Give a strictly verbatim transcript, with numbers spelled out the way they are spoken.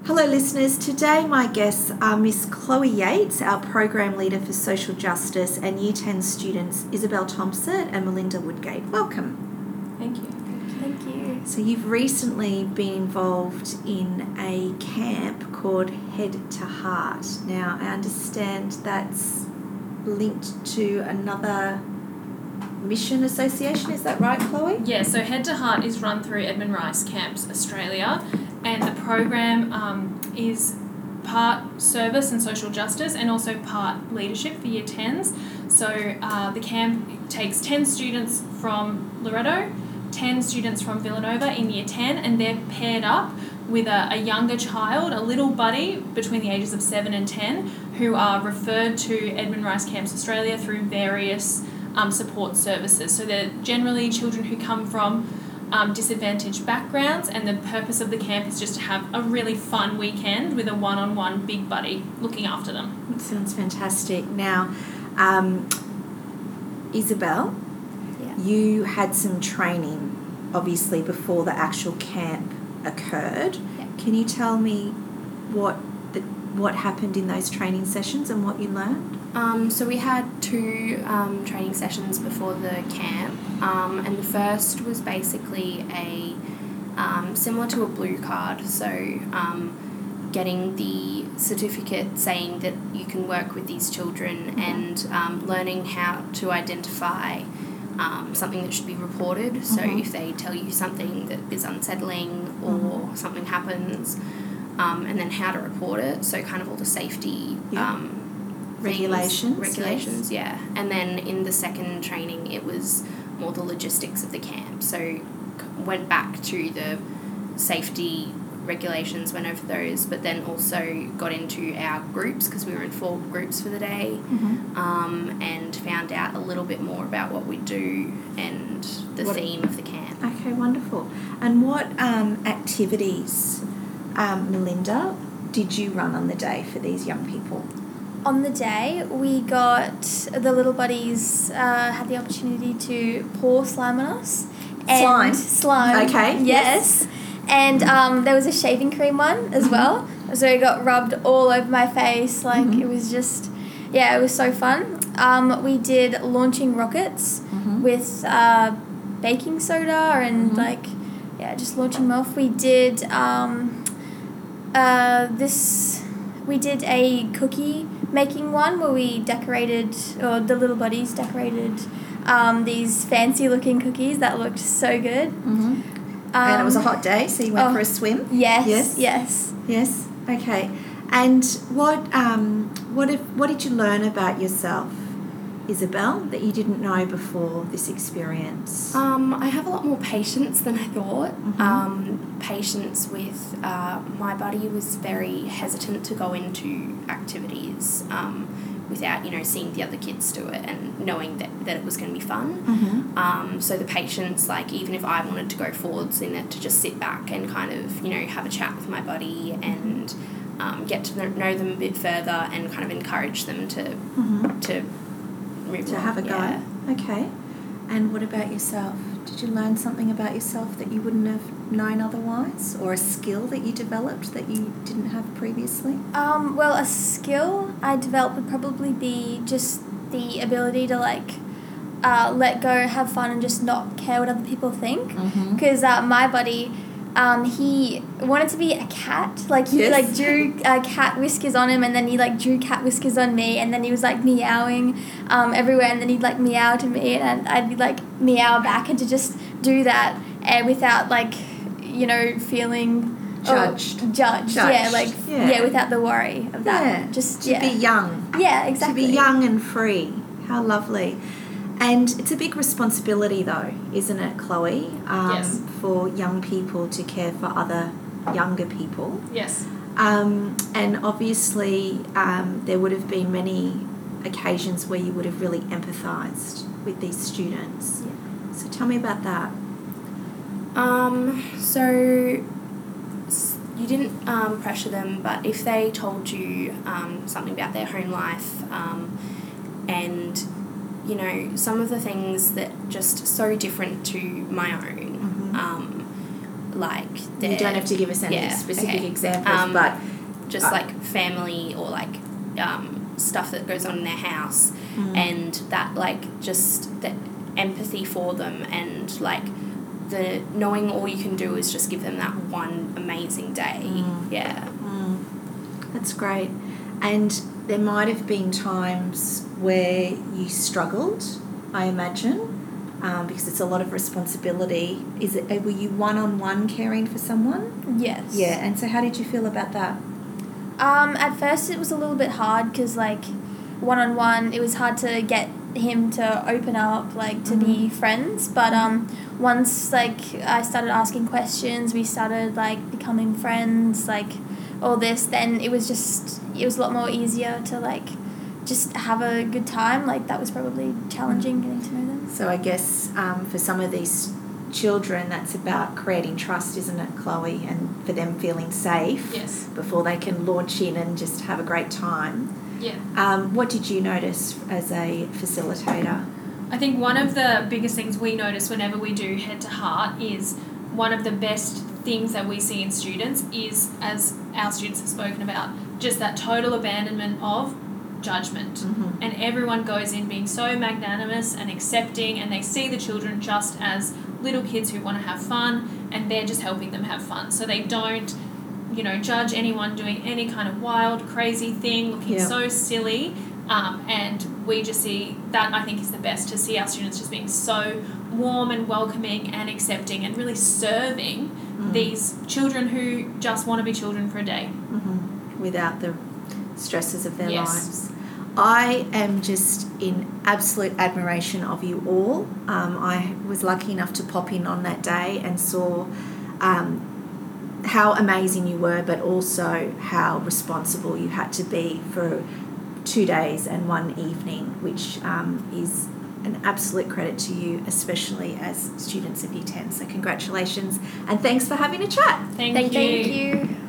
Hello listeners, today my guests are Miss Chloe Yates, our Program Leader for Social Justice, and Year ten students Isabel Thompson and Melinda Woodgate. Welcome. Thank you. Thank you. So you've recently been involved in a camp called Head to Heart. Now I understand that's linked to another mission association, is that right, Chloe? Yeah, so Head to Heart is run through Edmund Rice Camps Australia, and the program um, is part service and social justice and also part leadership for Year tens. So uh, the camp takes ten students from Loreto, ten students from Villanova in Year ten, and they're paired up with a, a younger child, a little buddy between the ages of seven and ten, who are referred to Edmund Rice Camps Australia through various um, support services. So they're generally children who come from um, disadvantaged backgrounds, and the purpose of the camp is just to have a really fun weekend with a one-on-one big buddy looking after them. That sounds fantastic. Now, um, Isabel, Yeah. you had some training, obviously, before the actual camp occurred. Yeah. Can you tell me what the, what happened in those training sessions and what you learned? Um, so we had two um, training sessions before the camp, um, and the first was basically a um, similar to a blue card. So um, getting the certificate saying that you can work with these children, Mm-hmm. and um, learning how to identify um, something that should be reported. So Mhm. if they tell you something that is unsettling or Mhm. something happens, um, and then how to report it. So kind of all the safety. Yeah. Um, Regulations, things, regulations, yeah. And then in the second training, it was more the logistics of the camp. So c- went back to the safety regulations, went over those, but then also got into our groups because we were in four groups for the day, Mm-hmm. um, and found out a little bit more about what we do and the What- theme of the camp. Okay, wonderful. And what um, activities, um, Melinda, did you run on the day for these young people? On the day, we got the little buddies uh, had the opportunity to pour slime on us. Slime? And slime. Okay, Yes. And um, there was a shaving cream one as well. So it got rubbed all over my face. Like, Mhm. it was just, yeah, it was so fun. Um, we did launching rockets Mhm. with uh, baking soda and, Mhm. like, yeah, just launching them off. We did um, uh, this, we did a cookie making one where we decorated, or the little buddies decorated um, these fancy looking cookies that looked so good. Mm-hmm. Um, And it was a hot day, so you went oh, for a swim? Yes, Yes? yes. Yes. Okay. And what um what if what did you learn about yourself, Isabel, that you didn't know before this experience? Um, I have a lot more patience than I thought. Mhm. Um, patience with uh, my buddy was very hesitant to go into activities um, without, you know, seeing the other kids do it and knowing that, that it was going to be fun. Mm-hmm. Um, so the patience, like even if I wanted to go forwards in it, to just sit back and kind of, you know, have a chat with my buddy and um, get to know them a bit further and kind of encourage them to Mm-hmm. to move To on. have a go. Yeah. Okay. And what about yourself? Did you learn something about yourself that you wouldn't have known otherwise, or a skill that you developed that you didn't have previously? Um, well, a skill I developed would probably be just the ability to, like, uh, let go, have fun, and just not care what other people think. Mm-hmm. Because uh, my buddy, um, he wanted to be a cat. Like, he Yes. like drew uh, cat whiskers on him, and then he like drew cat whiskers on me, and then he was like meowing um, everywhere, and then he'd like meow to me, and I'd be like meow back, and to just do that and without like, you know, feeling Judged. Oh, judged. Judged, Yeah, like yeah. yeah. without the worry of that. Yeah. Just To yeah. be young. Yeah, exactly. To be young and free. How lovely. And it's a big responsibility, though, isn't it, Chloe? Um, Yes. For young people to care for other younger people. Yes. Um, and obviously, um, there would have been many occasions where you would have really empathised with these students. Yeah. So tell me about that. Um, so s- you didn't um, pressure them, but if they told you um, something about their home life um, and, you know, some of the things that just so different to my own, Mhm. um, like You their, don't have to give us any yeah, specific okay. examples, Um, but just uh, like family or like um, stuff that goes on in their house, Mm. and that like just the empathy for them, and like the knowing all you can do is just give them that one amazing day. Mm. Yeah. Mm, that's great. And there might have been times where you struggled, I imagine, um, because it's a lot of responsibility. Is it? Were you one-on-one caring for someone? Yes. Yeah. And so how did you feel about that? Um, at first it was a little bit hard because, like, one-on-one, it was hard to get him to open up, like, to Mm-hmm. be friends. But um, once, like, I started asking questions, we started, like, becoming friends, like, all this, then it was just, it was a lot more easier to, like, just have a good time. Like, that was probably challenging, getting to know them. So I guess um, for some of these children, that's about creating trust, isn't it, Chloe? And for them feeling safe Yes. before they can launch in and just have a great time. Yeah. Um, what did you notice as a facilitator? I think one of the biggest things we notice whenever we do Head to Heart is one of the best things that we see in students is, as our students have spoken about, just that total abandonment of judgment. Mm-hmm. And everyone goes in being so magnanimous and accepting, and they see the children just as little kids who want to have fun, and they're just helping them have fun. So they don't, you know, judge anyone doing any kind of wild, crazy thing, looking Yeah. so silly. Um, and we just see that, I think, is the best, to see our students just being so warm and welcoming and accepting and really serving Mm. these children who just want to be children for a day. Mm-hmm. Without the stresses of their Yes. lives. I am just in absolute admiration of you all. Um, I was lucky enough to pop in on that day and saw um, how amazing you were, but also how responsible you had to be for two days and one evening, which um, is an absolute credit to you, especially as students of Year ten. So congratulations and thanks for having a chat. Thank, Thank you. Thank you.